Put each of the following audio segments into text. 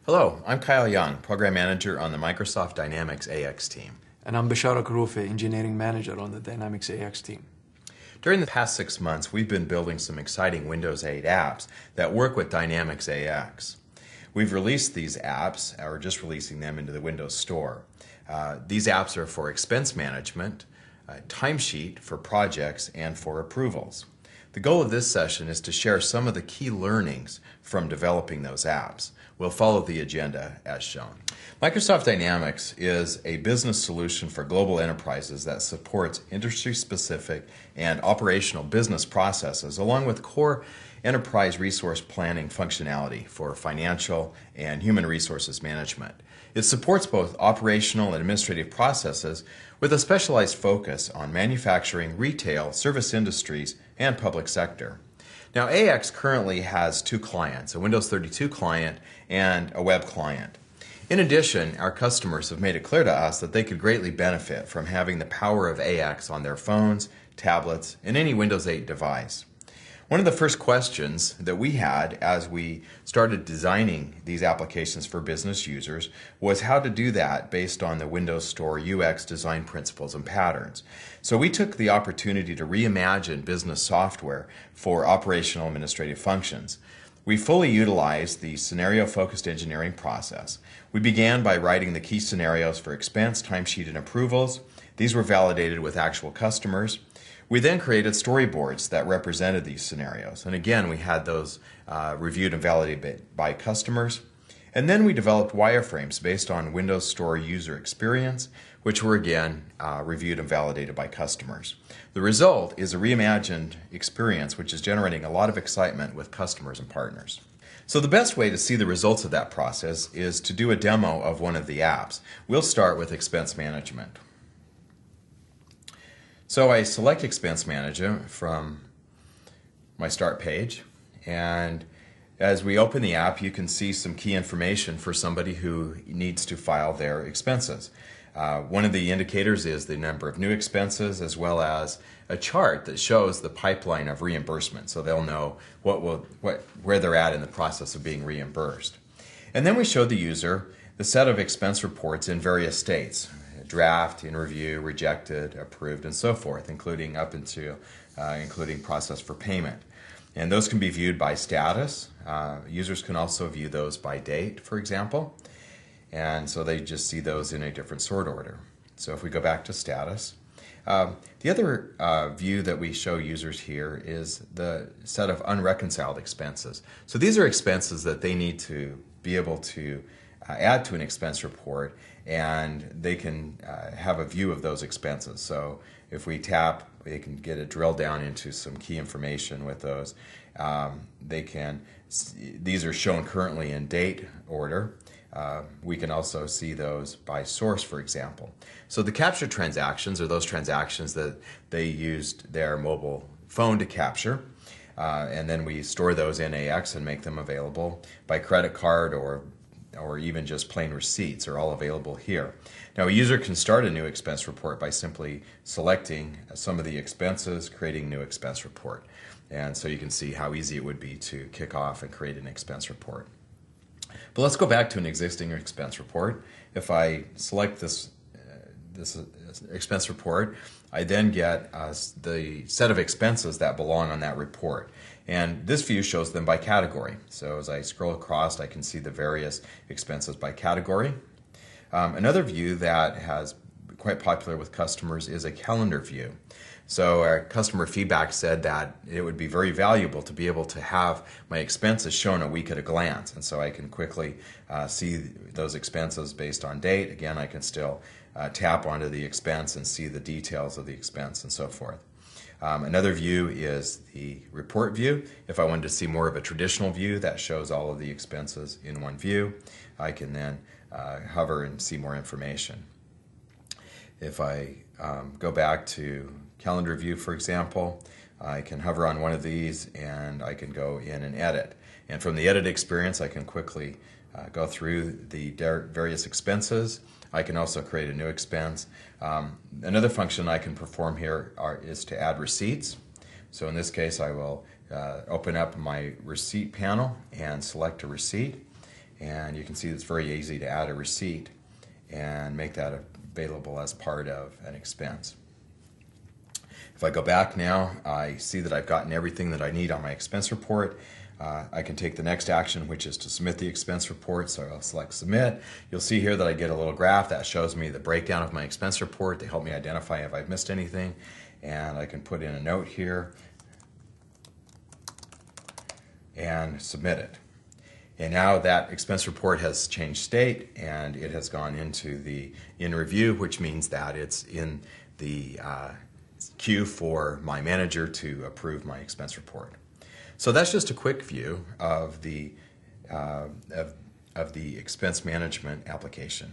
Hello, I'm Kyle Young, Program Manager on the Microsoft Dynamics AX team. And I'm Bashara Karoufe, Engineering Manager on the Dynamics AX team. During the past 6 months, we've been building some exciting Windows 8 apps that work with Dynamics AX. We've released these apps, or just releasing them into the Windows Store. These apps are for expense management, timesheet for projects, and for approvals. The goal of this session is to share some of the key learnings from developing those apps. We'll follow the agenda as shown. Microsoft Dynamics is a business solution for global enterprises that supports industry-specific and operational business processes along with core enterprise resource planning functionality for financial and human resources management. It supports both operational and administrative processes with a specialized focus on manufacturing, retail, service industries, and public sector. Now, AX currently has 2 clients, a Windows 32 client and a web client. In addition, our customers have made it clear to us that they could greatly benefit from having the power of AX on their phones, tablets, and any Windows 8 device. One of the first questions that we had as we started designing these applications for business users was how to do that based on the Windows Store UX design principles and patterns. So we took the opportunity to reimagine business software for operational administrative functions. We fully utilized the scenario-focused engineering process. We began by writing the key scenarios for expense, timesheet, and approvals. These were validated with actual customers. We then created storyboards that represented these scenarios. And again, we had those reviewed and validated by customers. And then we developed wireframes based on Windows Store user experience, which were again reviewed and validated by customers. The result is a reimagined experience which is generating a lot of excitement with customers and partners. So the best way to see the results of that process is to do a demo of one of the apps. We'll start with expense management. So I select Expense Management from my start page, and as we open the app you can see some key information for somebody who needs to file their expenses. One of the indicators is the number of new expenses as well as a chart that shows the pipeline of reimbursement, so they'll know where they're at in the process of being reimbursed. And then we show the user the set of expense reports in various states. Draft, in review, rejected, approved, and so forth, including up into including process for payment. And those can be viewed by status. Users can also view those by date, for example. And so they just see those in a different sort order. So if we go back to status, the other view that we show users here is the set of unreconciled expenses. So these are expenses that they need to be able to add to an expense report, and they can have a view of those expenses. So if we tap, they can get a drill down into some key information with those. These are shown currently in date order. We can also see those by source, for example. So the captured transactions are those transactions that they used their mobile phone to capture. And then we store those in AX and make them available by credit card or even just plain receipts are all available here. Now a user can start a new expense report by simply selecting some of the expenses, creating a new expense report. And so you can see how easy it would be to kick off and create an expense report. But let's go back to an existing expense report. If I select this expense report, I then get the set of expenses that belong on that report. And this view shows them by category. So as I scroll across, I can see the various expenses by category. Another view that has quite popular with customers is a calendar view. So our customer feedback said that it would be very valuable to be able to have my expenses shown a week at a glance. And so I can quickly see those expenses based on date. Again, I can still tap onto the expense and see the details of the expense and so forth. Another view is the report view. If I wanted to see more of a traditional view that shows all of the expenses in one view, I can then hover and see more information. If I go back to calendar view, for example, I can hover on one of these and I can go in and edit. And from the edit experience, I can quickly go through the various expenses. I can also create a new expense. Another function I can perform here is to add receipts. So in this case, I will open up my receipt panel and select a receipt. And you can see it's very easy to add a receipt and make that available as part of an expense. If I go back now, I see that I've gotten everything that I need on my expense report. I can take the next action, which is to submit the expense report. So I'll select submit. You'll see here that I get a little graph that shows me the breakdown of my expense report. They help me identify if I've missed anything. And I can put in a note here and submit it. And now that expense report has changed state and it has gone into the in review, which means that it's in the queue for my manager to approve my expense report. So that's just a quick view of the expense management application.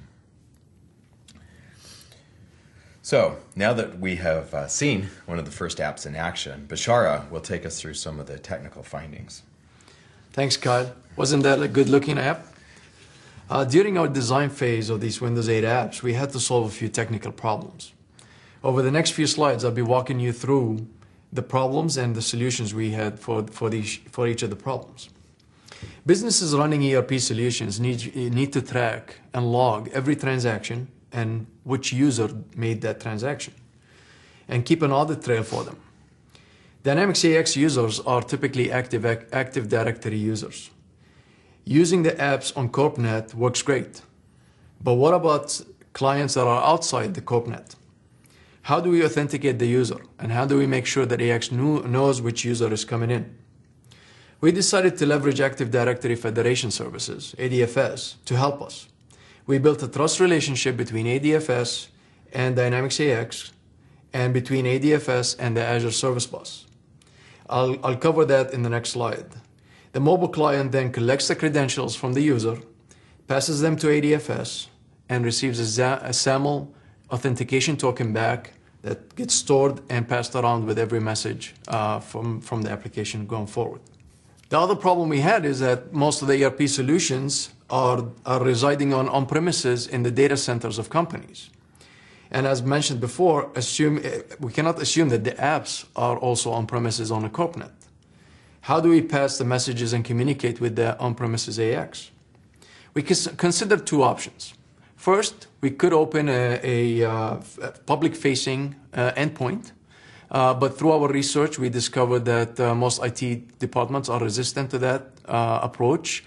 So now that we have seen one of the first apps in action, Bashara will take us through some of the technical findings. Thanks, Kyle. Wasn't that a good-looking app? During our design phase of these Windows 8 apps, we had to solve a few technical problems. Over the next few slides, I'll be walking you through the problems and the solutions we had for each of the problems. Businesses running ERP solutions need to track and log every transaction and which user made that transaction, and keep an audit trail for them. Dynamics AX users are typically Active Directory users. Using the apps on CorpNet works great, but what about clients that are outside the CorpNet? How do we authenticate the user, and how do we make sure that AX knows which user is coming in? We decided to leverage Active Directory Federation Services, ADFS, to help us. We built a trust relationship between ADFS and Dynamics AX, and between ADFS and the Azure Service Bus. I'll cover that in the next slide. The mobile client then collects the credentials from the user, passes them to ADFS, and receives a SAML authentication token back that gets stored and passed around with every message from the application going forward. The other problem we had is that most of the ERP solutions are residing on-premises in the data centers of companies. And as mentioned before, we cannot assume that the apps are also on-premises on a CorpNet. How do we pass the messages and communicate with the on-premises AX? We considered two options. First, we could open a public-facing endpoint, but through our research, we discovered that most IT departments are resistant to that approach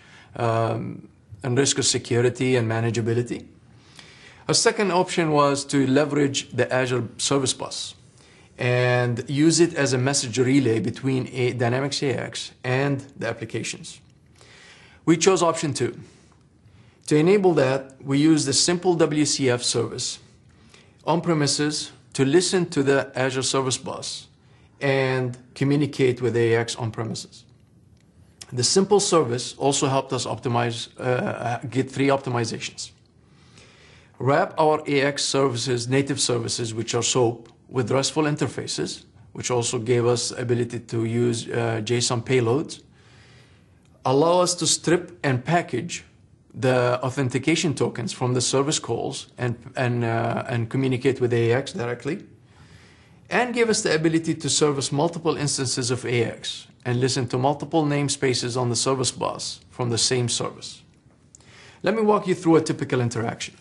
and risk of security and manageability. A second option was to leverage the Azure Service Bus and use it as a message relay between Dynamics AX and the applications. We chose option 2. To enable that, we used a simple WCF service on-premises to listen to the Azure Service Bus and communicate with AX on-premises. The simple service also helped us get 3 optimizations. Wrap our AX services, native services, which are SOAP, with RESTful interfaces, which also gave us ability to use JSON payloads. Allow us to strip and package the authentication tokens from the service calls and communicate with AX directly, and give us the ability to service multiple instances of AX and listen to multiple namespaces on the service bus from the same service. Let me walk you through a typical interaction.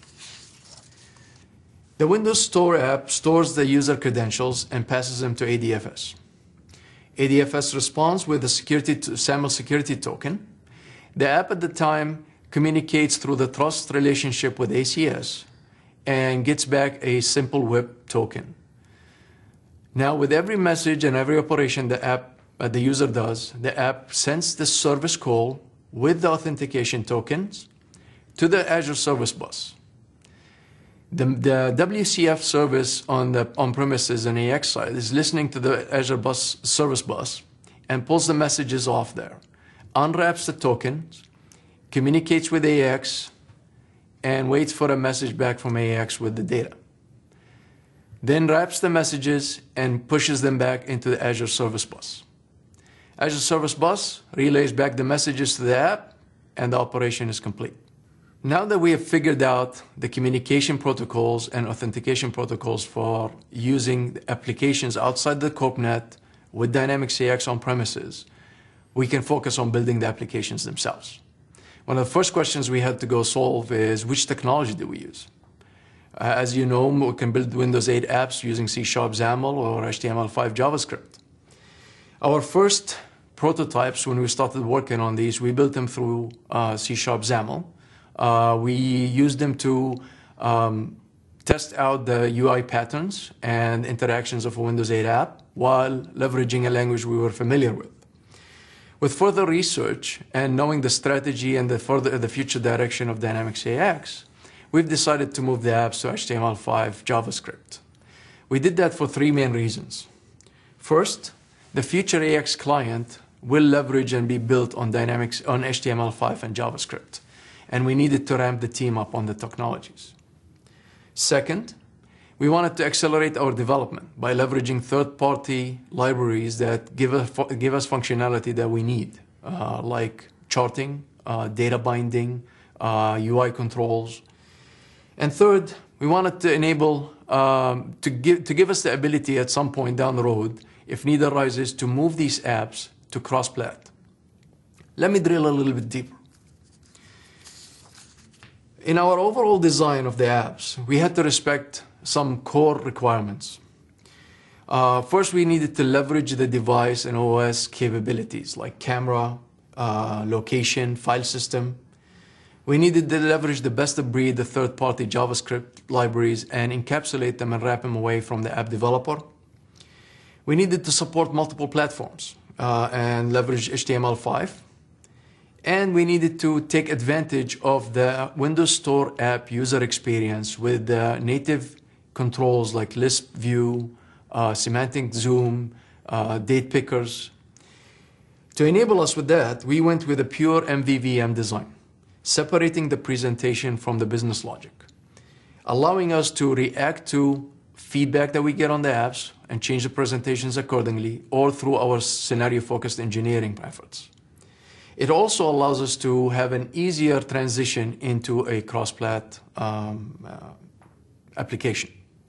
The Windows Store app stores the user credentials and passes them to ADFS. ADFS responds with a SAML security token. The app at the time communicates through the trust relationship with ACS and gets back a simple WIP token. Now, with every message and every operation the user does, the app sends the service call with the authentication tokens to the Azure Service Bus. The WCF service on the on-premises and AX side is listening to the Azure Service Bus and pulls the messages off there, unwraps the tokens, communicates with AX, and waits for a message back from AX with the data. Then wraps the messages and pushes them back into the Azure Service Bus. Azure Service Bus relays back the messages to the app, and the operation is complete. Now that we have figured out the communication protocols and authentication protocols for using applications outside the CorpNet with Dynamics AX on premises, we can focus on building the applications themselves. One of the first questions we had to go solve is which technology do we use? As you know, we can build Windows 8 apps using C# XAML or HTML5 JavaScript. Our first prototypes, when we started working on these, we built them through C# XAML. We used them to test out the UI patterns and interactions of a Windows 8 app while leveraging a language we were familiar with. With further research and knowing the strategy and the future direction of Dynamics AX, we've decided to move the apps to HTML5 JavaScript. We did that for three main reasons. First, the future AX client will leverage and be built on Dynamics on HTML5 and JavaScript, and we needed to ramp the team up on the technologies. Second, we wanted to accelerate our development by leveraging third-party libraries that give us functionality that we need, like charting, data binding, UI controls. And third, we wanted to enable, to give us the ability at some point down the road, if need arises, to move these apps to cross-plat. Let me drill a little bit deeper. In our overall design of the apps, we had to respect some core requirements. First, we needed to leverage the device and OS capabilities like camera, location, file system. We needed to leverage the best of breed, the third-party JavaScript libraries, and encapsulate them and wrap them away from the app developer. We needed to support multiple platforms and leverage HTML5. And we needed to take advantage of the Windows Store app user experience with native controls like Lisp view, semantic zoom, date pickers. To enable us with that, we went with a pure MVVM design, separating the presentation from the business logic, allowing us to react to feedback that we get on the apps and change the presentations accordingly, or through our scenario-focused engineering efforts. It also allows us to have an easier transition into a cross-plat application.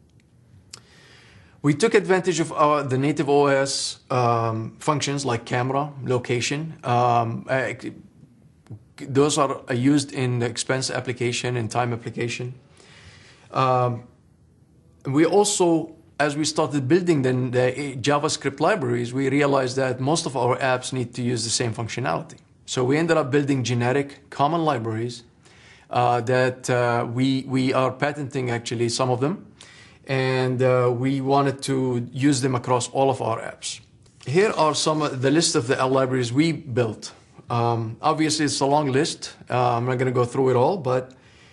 We took advantage of the native OS functions like camera, location. Those are used in the expense application and time application. We also, as we started building the JavaScript libraries, we realized that most of our apps need to use the same functionality. So we ended up building generic common libraries that we are patenting, actually, some of them. And we wanted to use them across all of our apps. Here are some of the list of the libraries we built. Obviously, it's a long list. I'm not going to go through it all, but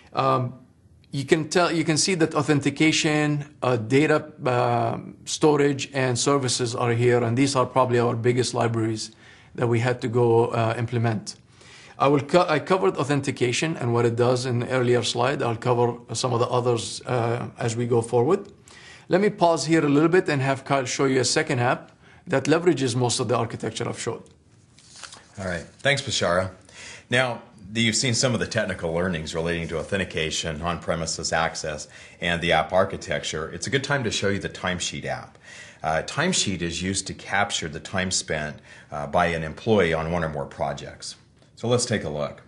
you can see that authentication, data storage, and services are here, and these are probably our biggest libraries that we had to go implement. I covered authentication and what it does in the earlier slide. I'll cover some of the others as we go forward. Let me pause here a little bit and have Kyle show you a second app that leverages most of the architecture I've showed. All right. Thanks, Bashara. Now, you've seen some of the technical learnings relating to authentication, on-premises access, and the app architecture. It's a good time to show you the Timesheet app. Timesheet is used to capture the time spent by an employee on one or more projects. So let's take a look.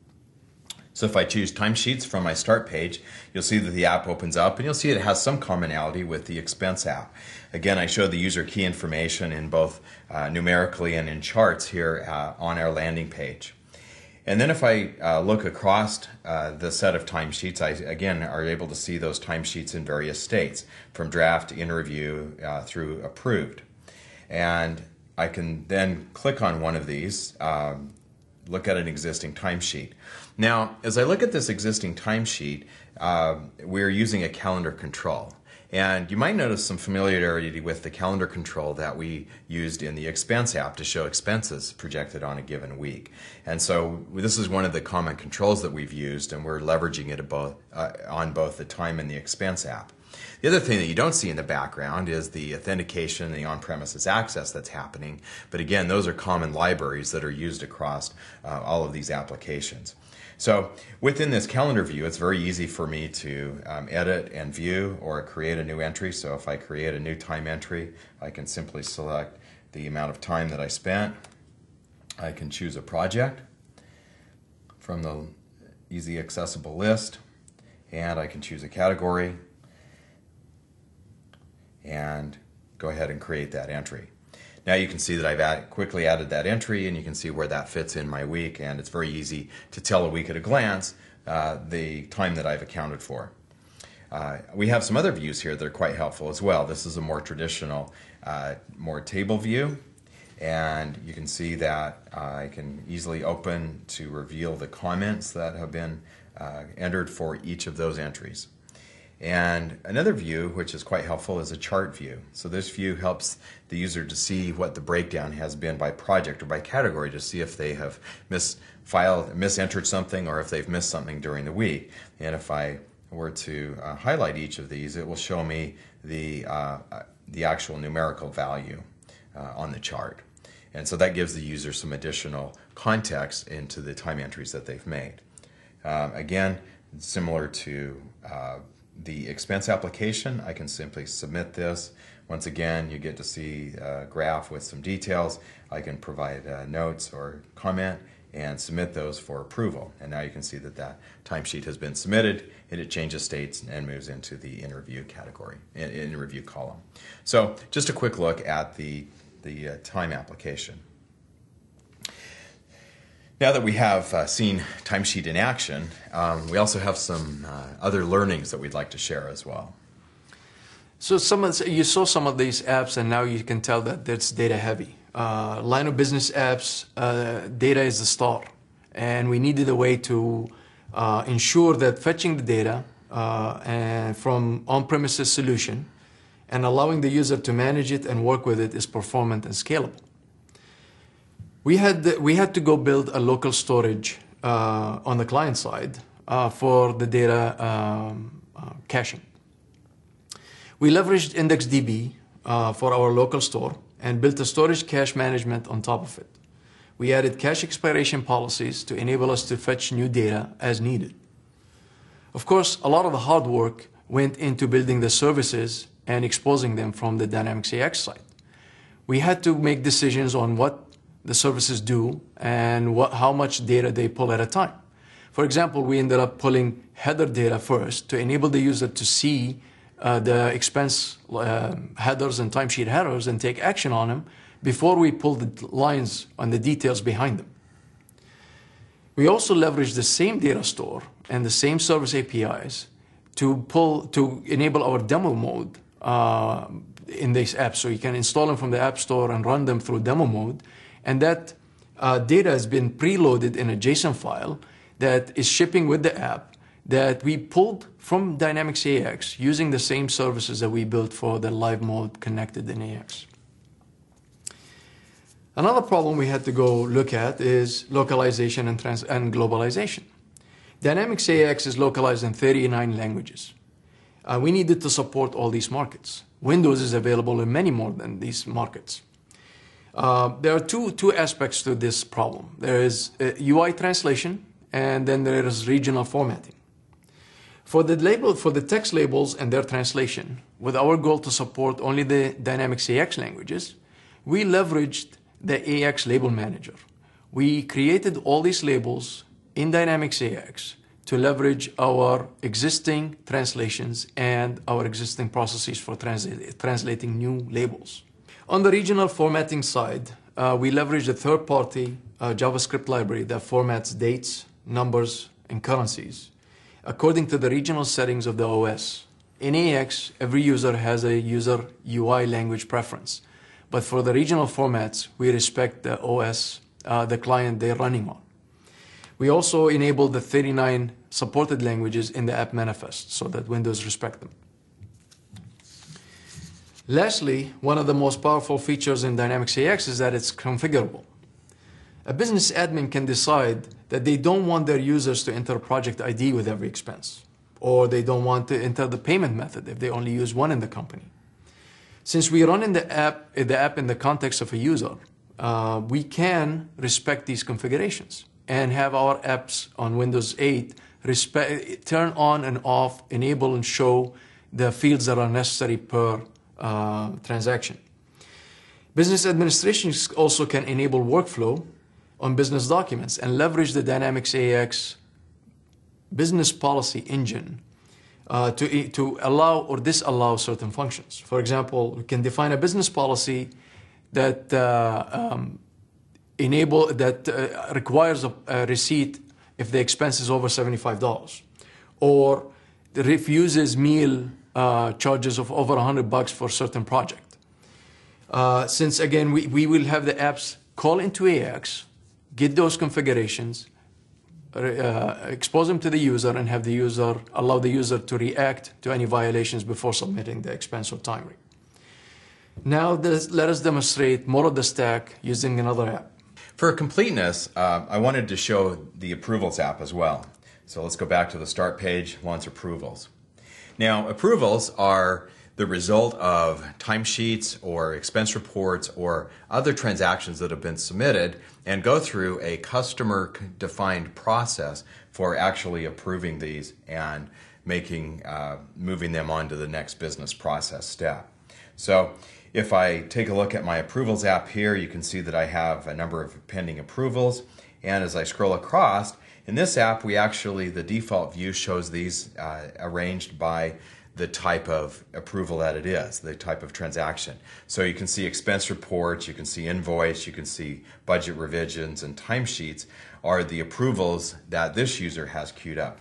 So if I choose Timesheets from my start page, you'll see that the app opens up, and you'll see it has some commonality with the Expense app. Again, I show the user key information in both numerically and in charts here on our landing page. And then if I look across the set of timesheets, I again are able to see those timesheets in various states, from draft, in review, through approved. And I can then click on one of these, look at an existing timesheet. Now, as I look at this existing timesheet, we're using a calendar control. And you might notice some familiarity with the calendar control that we used in the Expense app to show expenses projected on a given week. And so this is one of the common controls that we've used, and we're leveraging it on both the Time and the Expense app. The other thing that you don't see in the background is the authentication and the on-premises access that's happening. But again, those are common libraries that are used across all of these applications. So within this calendar view, it's very easy for me to edit and view or create a new entry. So if I create a new time entry, I can simply select the amount of time that I spent. I can choose a project. from the easy accessible list, and I can choose a category and go ahead and create that entry. Now you can see that I've quickly added that entry, and you can see where that fits in my week, and it's very easy to tell a week at a glance the time that I've accounted for. We have some other views here that are quite helpful as well. This is a more traditional, more table view, and you can see that I can easily open to reveal the comments that have been entered for each of those entries. And another view, which is quite helpful, is a chart view. So this view helps the user to see what the breakdown has been by project or by category, to see if they have misentered something, or if they've missed something during the week. And if I were to highlight each of these, it will show me the actual numerical value on the chart. And so that gives the user some additional context into the time entries that they've made. Again, similar to the expense application, I can simply submit this. Once again, you get to see a graph with some details. I can provide notes or comment and submit those for approval. And now you can see that that timesheet has been submitted, and it changes states and moves into the in review category, in review column. So just a quick look at the time application. Now that we have seen timesheet in action, we also have some other learnings that we'd like to share as well. So you saw some of these apps, and now you can tell that it's data heavy. Line of business apps, data is the star, and we needed a way to ensure that fetching the data and from on-premises solution and allowing the user to manage it and work with it is performant and scalable. We had to go build a local storage on the client side for the data caching. We leveraged IndexedDB for our local store and built a storage cache management on top of it. We added cache expiration policies to enable us to fetch new data as needed. Of course, a lot of the hard work went into building the services and exposing them from the Dynamics AX side. We had to make decisions on what the services do and how much data they pull at a time. For example, we ended up pulling header data first to enable the user to see the expense headers and timesheet headers and take action on them before we pull the lines on the details behind them. We also leveraged the same data store and the same service APIs to enable our demo mode in this app. So you can install them from the App Store and run them through demo mode. And that data has been preloaded in a JSON file that is shipping with the app that we pulled from Dynamics AX using the same services that we built for the live mode connected in AX. Another problem we had to go look at is localization and globalization. Dynamics AX is localized in 39 languages. We needed to support all these markets. Windows is available in many more than these markets. There are two aspects to this problem. There is UI translation, and then there is regional formatting. For the text labels and their translation, with our goal to support only the Dynamics AX languages, we leveraged the AX Label Manager. We created all these labels in Dynamics AX to leverage our existing translations and our existing processes for translating new labels. On the regional formatting side, we leveraged a third-party JavaScript library that formats dates, numbers, and currencies according to the regional settings of the OS. In AX, every user has a user UI language preference, but for the regional formats, we respect the OS, the client they're running on. We also enabled the 39 supported languages in the app manifest so that Windows respect them. Lastly, one of the most powerful features in Dynamics AX is that it's configurable. A business admin can decide that they don't want their users to enter a project ID with every expense, or they don't want to enter the payment method if they only use one in the company. Since we run in the app in the context of a user, we can respect these configurations and have our apps on Windows 8 turn on and off, enable and show the fields that are necessary per transaction. Business administration also can enable workflow on business documents and leverage the Dynamics AX business policy engine to allow or disallow certain functions. For example, we can define a business policy that requires a receipt if the expense is over $75, or refuses meal charges of over $100 for a certain project. Since again, we will have the apps call into AX, get those configurations, expose them to the user, and have the user allow the user to react to any violations before submitting the expense or time. Now let us demonstrate more of the stack using another app. For completeness, I wanted to show the Approvals app as well. So let's go back to the start page, launch Approvals. Now, approvals are the result of timesheets or expense reports or other transactions that have been submitted and go through a customer-defined process for actually approving these and moving them on to the next business process step. So if I take a look at my Approvals app here, you can see that I have a number of pending approvals. And as I scroll across, in this app, the default view shows these arranged by the type of approval that it is, the type of transaction. So you can see expense reports, you can see invoice, you can see budget revisions, and timesheets are the approvals that this user has queued up.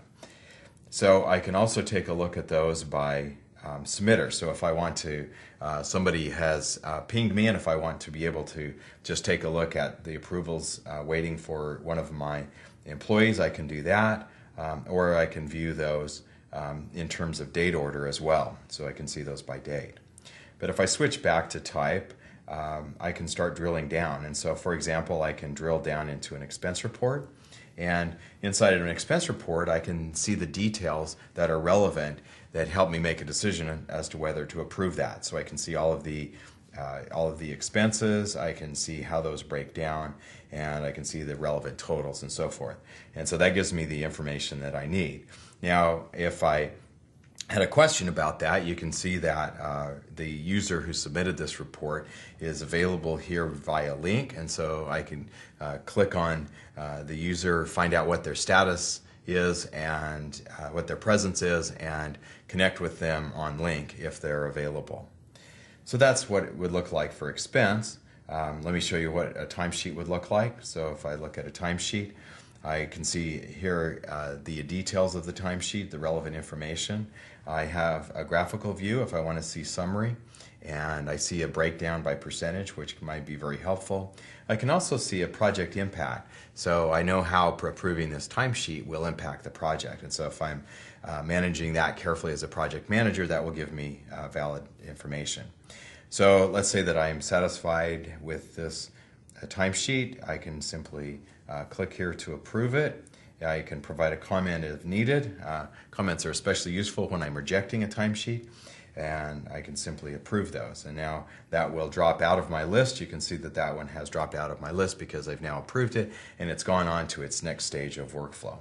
So I can also take a look at those by submitter. So if I want to, somebody has pinged me, and if I want to be able to just take a look at the approvals waiting for one of my employees, I can do that, or I can view those in terms of date order as well, so I can see those by date. But if I switch back to type, I can start drilling down. And so, for example, I can drill down into an expense report, and inside of an expense report, I can see the details that are relevant that help me make a decision as to whether to approve that. So I can see all of the expenses, I can see how those break down, and I can see the relevant totals and so forth. And so that gives me the information that I need. Now, if I had a question about that, you can see that the user who submitted this report is available here via link, and so I can click on the user, find out what their status is and what their presence is, and connect with them on link if they're available. So that's what it would look like for expense. Let me show you what a timesheet would look like. So if I look at a timesheet, I can see here the details of the timesheet, the relevant information. I have a graphical view if I want to see summary, and I see a breakdown by percentage, which might be very helpful. I can also see a project impact, so I know how approving this timesheet will impact the project. And so if I'm managing that carefully as a project manager, that will give me valid information. So let's say that I am satisfied with this timesheet. I can simply click here to approve it. I can provide a comment if needed. Comments are especially useful when I'm rejecting a timesheet, and I can simply approve those. And now that will drop out of my list. You can see that that one has dropped out of my list because I've now approved it, and it's gone on to its next stage of workflow.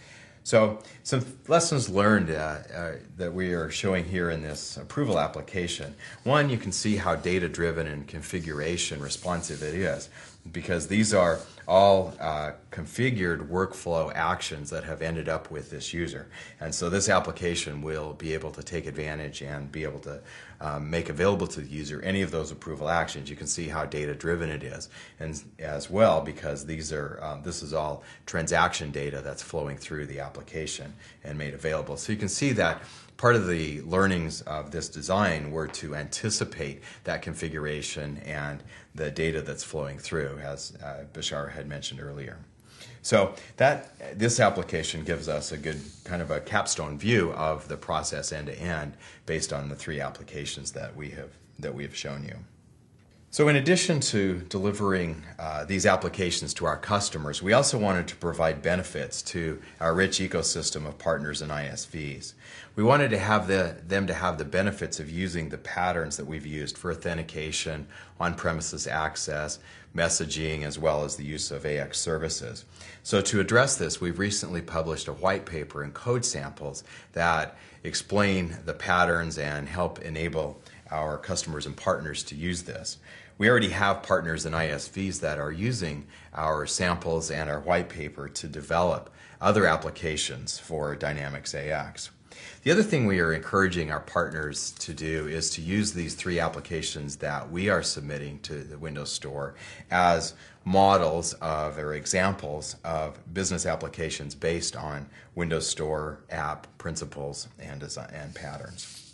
So some lessons learned that we are showing here in this approval application. One, you can see how data-driven and configuration responsive it is, because these are all configured workflow actions that have ended up with this user. And so this application will be able to take advantage and be able to make available to the user any of those approval actions. You can see how data-driven it is, and as well, because these are this is all transaction data that's flowing through the application and made available. So you can see that part of the learnings of this design were to anticipate that configuration and the data that's flowing through, as Bashar had mentioned earlier. So this application gives us a good kind of a capstone view of the process end to end based on the three applications that we have shown you. So in addition to delivering these applications to our customers, we also wanted to provide benefits to our rich ecosystem of partners and ISVs. We wanted to have them to have the benefits of using the patterns that we've used for authentication, on-premises access, messaging, as well as the use of AX services. So to address this, we've recently published a white paper and code samples that explain the patterns and help enable our customers and partners to use this. We already have partners and ISVs that are using our samples and our white paper to develop other applications for Dynamics AX. The other thing we are encouraging our partners to do is to use these 3 applications that we are submitting to the Windows Store as models of or examples of business applications based on Windows Store app principles and design and patterns.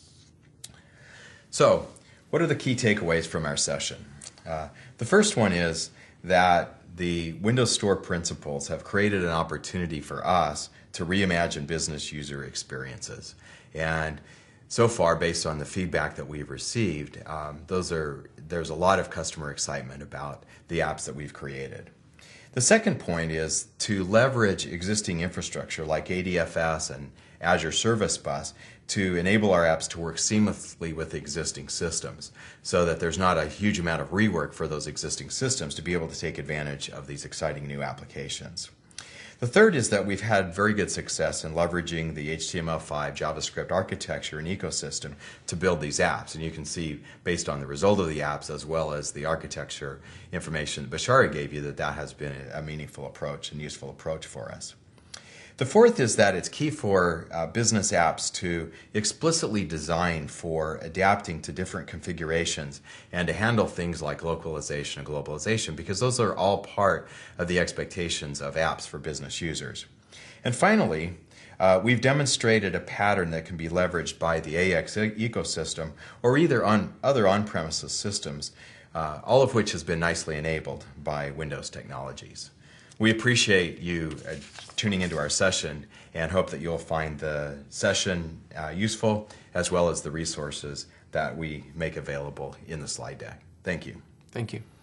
So, what are the key takeaways from our session? The first one is that the Windows Store principles have created an opportunity for us to reimagine business user experiences. And so far, based on the feedback that we've received, there's a lot of customer excitement about the apps that we've created. The second point is to leverage existing infrastructure like ADFS and Azure Service Bus to enable our apps to work seamlessly with existing systems so that there's not a huge amount of rework for those existing systems to be able to take advantage of these exciting new applications. The third is that we've had very good success in leveraging the HTML5 JavaScript architecture and ecosystem to build these apps. And you can see, based on the result of the apps as well as the architecture information that Bashara gave you, that has been a meaningful approach and useful approach for us. The fourth is that it's key for business apps to explicitly design for adapting to different configurations and to handle things like localization and globalization, because those are all part of the expectations of apps for business users. And finally, we've demonstrated a pattern that can be leveraged by the AX ecosystem or either on other on-premises systems, all of which has been nicely enabled by Windows technologies. We appreciate you tuning into our session and hope that you'll find the session useful as well as the resources that we make available in the slide deck. Thank you. Thank you.